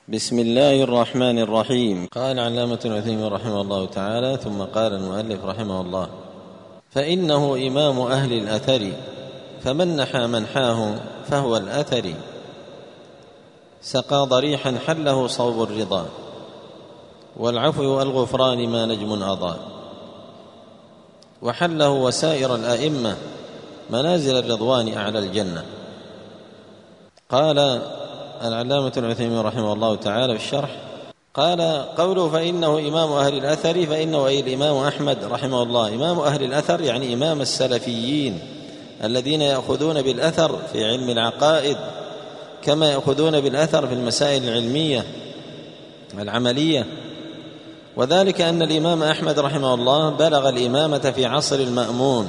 بسم الله الرحمن الرحيم. قال علامة ابن عثيمين رحمه الله تعالى: ثم قال المؤلف رحمه الله: فإنه إمام أهل الأثر، فمن نحى منحاه فهو الأثر، سقى ضريحا حله صوب الرضا، والعفو والغفران ما نجم أضاء، وحله وسائر الأئمة منازل الرضوان أعلى الجنة. قال العلامة ابن عثيمين رحمه الله تعالى في الشرح: قال قوله فإنه إمام أهل الأثر، فإنه أي الإمام أحمد رحمه الله إمام أهل الأثر، يعني إمام السلفيين الذين يأخذون بالأثر في علم العقائد كما يأخذون بالأثر في المسائل العلمية العملية. وذلك أن الإمام أحمد رحمه الله بلغ الإمامة في عصر المأمون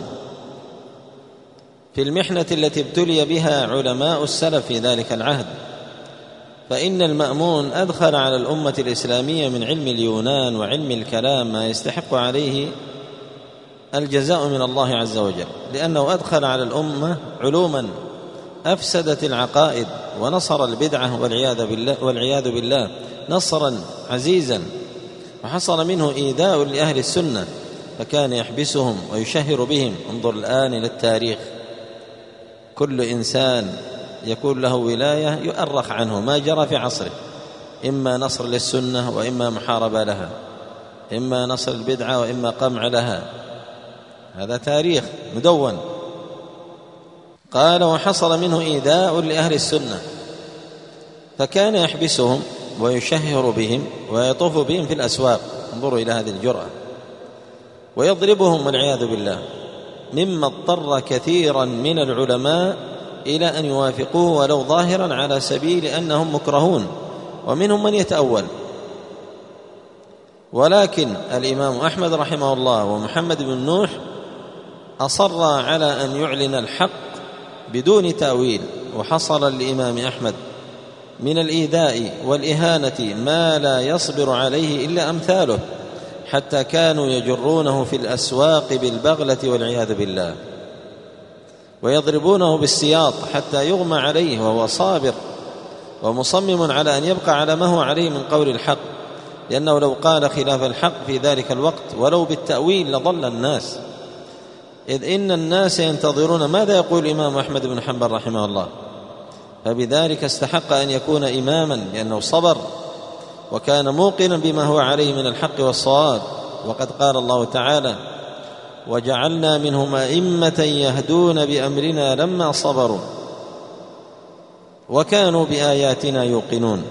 في المحنة التي ابتلي بها علماء السلف في ذلك العهد، فإن المأمون أدخل على الأمة الإسلامية من علم اليونان وعلم الكلام ما يستحق عليه الجزاء من الله عز وجل، لأنه أدخل على الأمة علوما أفسدت العقائد ونصر البدعة والعياذ بالله نصرا عزيزا، وحصل منه إيذاء لأهل السنة، فكان يحبسهم ويشهر بهم. انظر الآن إلى التاريخ، كل إنسان يكون له ولاية يؤرخ عنه ما جرى في عصره، إما نصر للسنة وإما محاربة لها، إما نصر البدعة وإما قمع لها، هذا تاريخ مدون. قال: وحصل منه إيذاء لأهل السنة، فكان يحبسهم ويشهر بهم ويطوف بهم في الأسواق، انظروا إلى هذه الجرأة، ويضربهم والعياذ بالله، مما اضطر كثيرا من العلماء إلى أن يوافقوه ولو ظاهرا على سبيل أنهم مكرهون، ومنهم من يتأول. ولكن الإمام أحمد رحمه الله ومحمد بن نوح أصر على أن يعلن الحق بدون تأويل، وحصل للإمام أحمد من الإيذاء والإهانة ما لا يصبر عليه إلا أمثاله، حتى كانوا يجرونه في الأسواق بالبغلة والعياذ بالله، ويضربونه بالسياط حتى يغمى عليه وهو صابر ومصمم على أن يبقى على ما هو عليه من قول الحق، لأنه لو قال خلاف الحق في ذلك الوقت ولو بالتأويل لضل الناس، إذ إن الناس ينتظرون ماذا يقول الإمام أحمد بن حنبل رحمه الله، فبذلك استحق أن يكون إماما، لأنه صبر وكان موقنا بما هو عليه من الحق والصواب. وقد قال الله تعالى: وجعلنا منهم أئمة يهدون بأمرنا لما صبروا وكانوا بآياتنا يوقنون.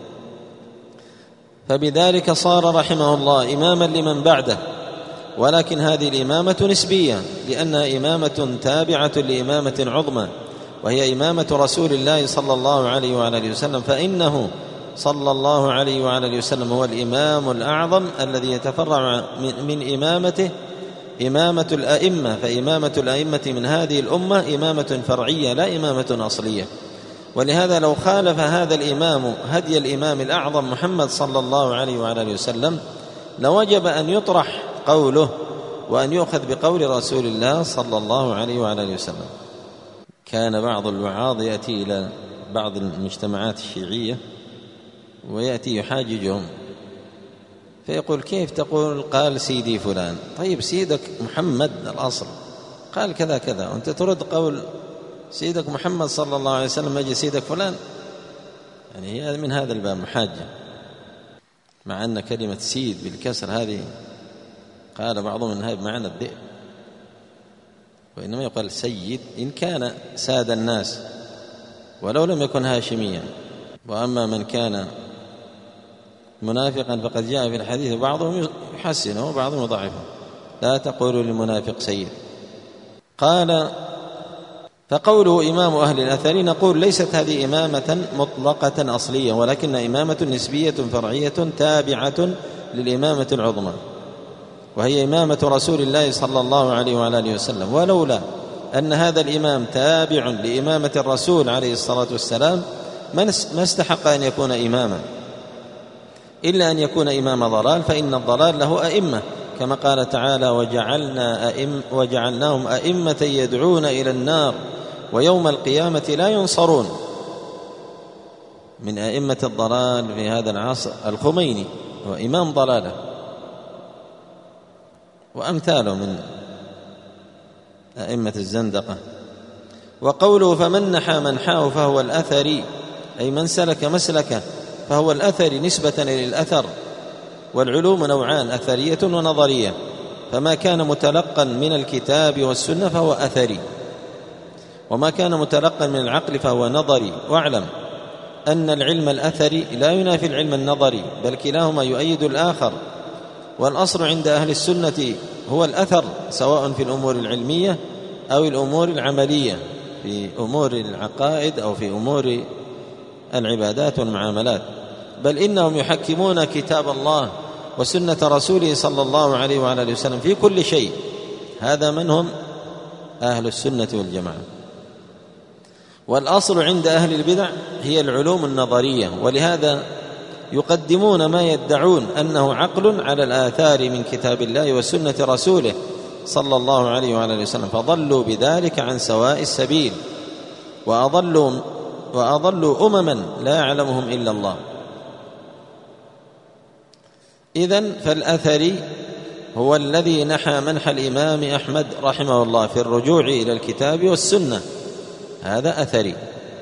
فبذلك صار رحمه الله إماما لمن بعده، ولكن هذه الإمامة نسبية، لأنها إمامة تابعة لإمامة عظمى، وهي إمامة رسول الله صلى الله عليه وعلى آله وسلم، فإنه صلى الله عليه وعلى آله وسلم هو الإمام الأعظم الذي يتفرع من إمامته إمامة الأئمة، فإمامة الأئمة من هذه الأمة إمامة فرعية لا إمامة أصلية. ولهذا لو خالف هذا الإمام هدي الإمام الأعظم محمد صلى الله عليه وعلى آله وسلم لوجب أن يطرح قوله وأن يؤخذ بقول رسول الله صلى الله عليه وعلى آله وسلم. كان بعض الوعاظ يأتي إلى بعض المجتمعات الشيعية ويأتي يحاججهم، فيقول: كيف تقول قال سيدي فلان؟ طيب سيدك محمد الأصل قال كذا كذا، وأنت ترد قول سيدك محمد صلى الله عليه وسلم يجي سيدك فلان؟ يعني هي من هذا الباب محاجة، مع أن كلمة سيد بالكسر هذه قال بعضهم إنها بمعنى الذئب، وإنما يقال سيد إن كان ساد الناس ولو لم يكن هاشميا. وأما من كان منافقا فقد جاء في الحديث بعضهم يحسنه وبعضهم يضعفه: لا تقولوا للمنافق سيد. قال: فقوله إمام أهل الأثر نقول ليست هذه إمامة مطلقة أصلية، ولكن إمامة نسبية فرعية تابعة للإمامة العظمى، وهي إمامة رسول الله صلى الله عليه وعلى آله وسلم. ولولا أن هذا الإمام تابع لإمامة الرسول عليه الصلاة والسلام ما استحق أن يكون إماما، إلا أن يكون إمام ضلال، فإن الضلال له أئمة، كما قال تعالى: وجعلناهم أئمة يدعون إلى النار ويوم القيامة لا ينصرون. من أئمة الضلال في هذا العصر الخميني، هو إمام ضلاله، وأمثاله من أئمة الزندقة. وقوله فمن نحى منحاه فهو الأثري، أي من سلك مسلكه فهو الأثري نسبة إلى الأثر. والعلوم نوعان، أثرية ونظرية، فما كان متلقا من الكتاب والسنة فهو أثري، وما كان متلقا من العقل فهو نظري. واعلم أن العلم الأثري لا ينافي العلم النظري، بل كلاهما يؤيد الآخر. والأصل عند أهل السنة هو الأثر، سواء في الأمور العلمية أو الأمور العملية، في أمور العقائد أو في أمور العبادات والمعاملات. بل إنهم يحكمون كتاب الله وسنة رسوله صلى الله عليه وعلى آله وسلم في كل شيء. هذا من هم أهل السنة والجماعة. والأصل عند أهل البدع هي العلوم النظرية، ولهذا يقدمون ما يدعون أنه عقل على الآثار من كتاب الله وسنة رسوله صلى الله عليه وعلى آله وسلم، فضلوا بذلك عن سواء السبيل، وأضلوا أمما لا يعلمهم إلا الله. إذن فالأثري هو الذي نحى منح الإمام أحمد رحمه الله في الرجوع إلى الكتاب والسنة، هذا أثري.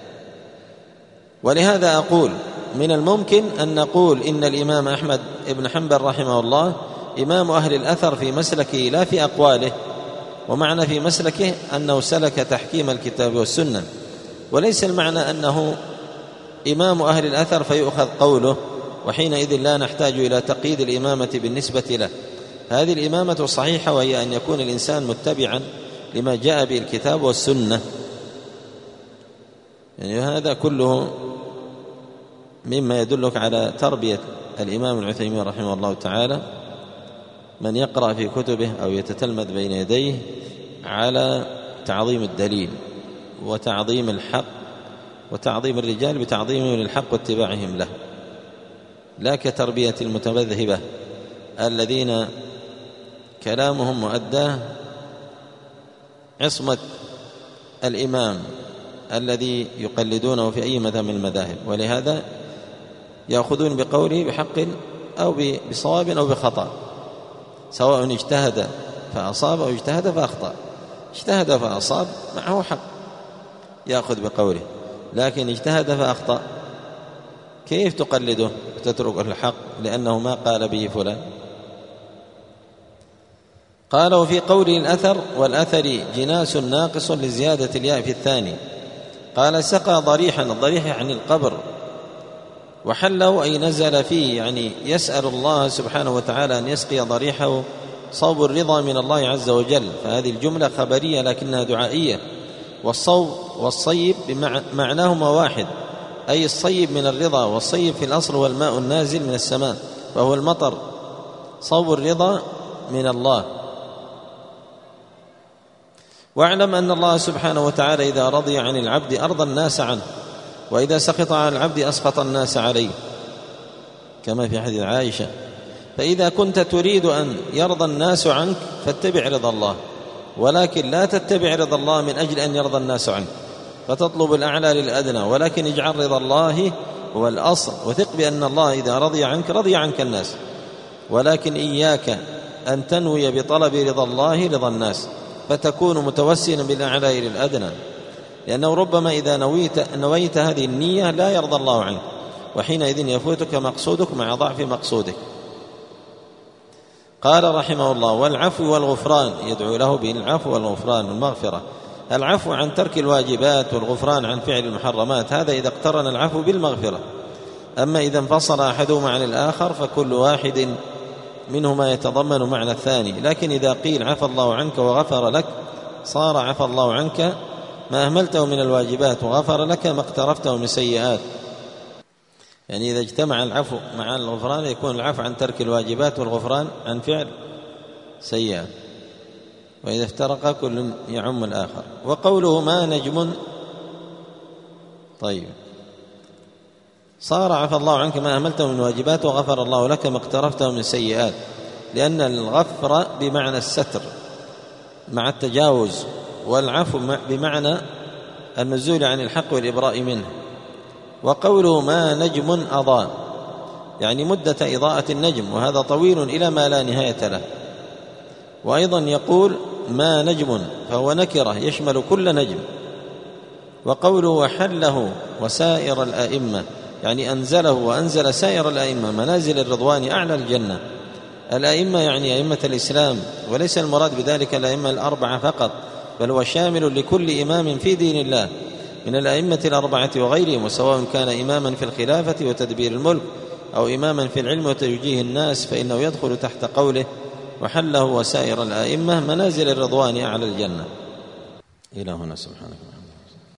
ولهذا أقول من الممكن أن نقول إن الإمام أحمد بن حنبل رحمه الله إمام أهل الأثر في مسلكه لا في أقواله، ومعنى في مسلكه أنه سلك تحكيم الكتاب والسنة، وليس المعنى أنه إمام أهل الأثر فيؤخذ قوله، وحينئذ لا نحتاج إلى تقييد الإمامة بالنسبة له. هذه الإمامة الصحيحة، وهي أن يكون الإنسان متبعا لما جاء به الكتاب والسنة. يعني هذا كله مما يدلك على تربية الإمام ابن عثيمين رحمه الله تعالى من يقرأ في كتبه أو يتتلمذ بين يديه على تعظيم الدليل وتعظيم الحق وتعظيم الرجال بتعظيمهم للحق واتباعهم له، لا كتربية المتمذهبة الذين كلامهم مؤداه عصمة الإمام الذي يقلدونه في أي مذهب من المذاهب، ولهذا يأخذون بقوله بحق أو بصواب أو بخطأ، سواء اجتهد فأصاب أو اجتهد فأخطأ. اجتهد فأصاب معه حق يأخذ بقوله، لكن اجتهد فأخطأ كيف تقلده وتترك الحق لأنه ما قال به فلان؟ قال وفي قوله الأثر والأثر جناس ناقص لزيادة الياء في الثاني. قال سقى ضريحا، الضريح يعني القبر، وحله أي نزل فيه، يعني يسأل الله سبحانه وتعالى أن يسقي ضريحه صوب الرضا من الله عز وجل، فهذه الجملة خبرية لكنها دعائية. والصوب والصيب معناهما واحد، أي الصيب من الرضا، والصيب في الأصل هو الماء النازل من السماء فهو المطر، صوب الرضا من الله. واعلم أن الله سبحانه وتعالى إذا رضي عن العبد أرضى الناس عنه، وإذا سخط عن العبد أسخط الناس عليه، كما في حديث عائشة. فإذا كنت تريد أن يرضى الناس عنك فاتبع رضا الله، ولكن لا تتبع رضا الله من أجل أن يرضى الناس عنك فتطلب الأعلى للأدنى، ولكن اجعل رضا الله هو الأصل، وثق بأن الله إذا رضي عنك رضي عنك الناس، ولكن إياك أن تنوي بطلب رضا الله رضا الناس فتكون متوسلا بالأعلى للأدنى، لأنه ربما إذا نويت هذه النية لا يرضى الله عنك، وحينئذ يفوتك مقصودك مع ضعف مقصودك. قال رحمه الله والعفو والغفران، يدعو له بالعفو والغفران والمغفرة. العفو عن ترك الواجبات والغفران عن فعل المحرمات، هذا إذا اقترن العفو بالمغفرة. أما إذا انفصل أحدهما عن الآخر فكل واحد منهما يتضمن معنى الثاني. لكن إذا قيل عفى الله عنك وغفر لك صار عفى الله عنك ما أهملته من الواجبات وغفر لك ما اقترفته من سيئات. يعني إذا اجتمع العفو مع الغفران يكون العفو عن ترك الواجبات والغفران عن فعل سيئات، وإذا افترق كل يعم الآخر. وقوله ما نجم، طيب صار عفى الله عنك ما أهملته من واجبات وغفر الله لك ما اقترفته من سيئات، لأن الغفر بمعنى الستر مع التجاوز، والعفو بمعنى النزول عن الحق والإبراء منه. وقوله ما نجم أضاء يعني مدة إضاءة النجم، وهذا طويل إلى ما لا نهاية له. وأيضا يقول ما نجم فهو نكرة يشمل كل نجم. وقوله وحله وسائر الأئمة يعني أنزله وأنزل سائر الأئمة منازل الرضوان أعلى الجنة. الأئمة يعني أئمة الإسلام، وليس المراد بذلك الأئمة الأربعة فقط، بل هو شامل لكل إمام في دين الله من الأئمة الأربعة وغيرهم، وسواء كان إماما في الخلافة وتدبير الملك أو إماما في العلم وتوجيه الناس، فإنه يدخل تحت قوله وحله وسائر الأئمة منازل الرضوان أعلى الجنة. إلى هنا سبحانك.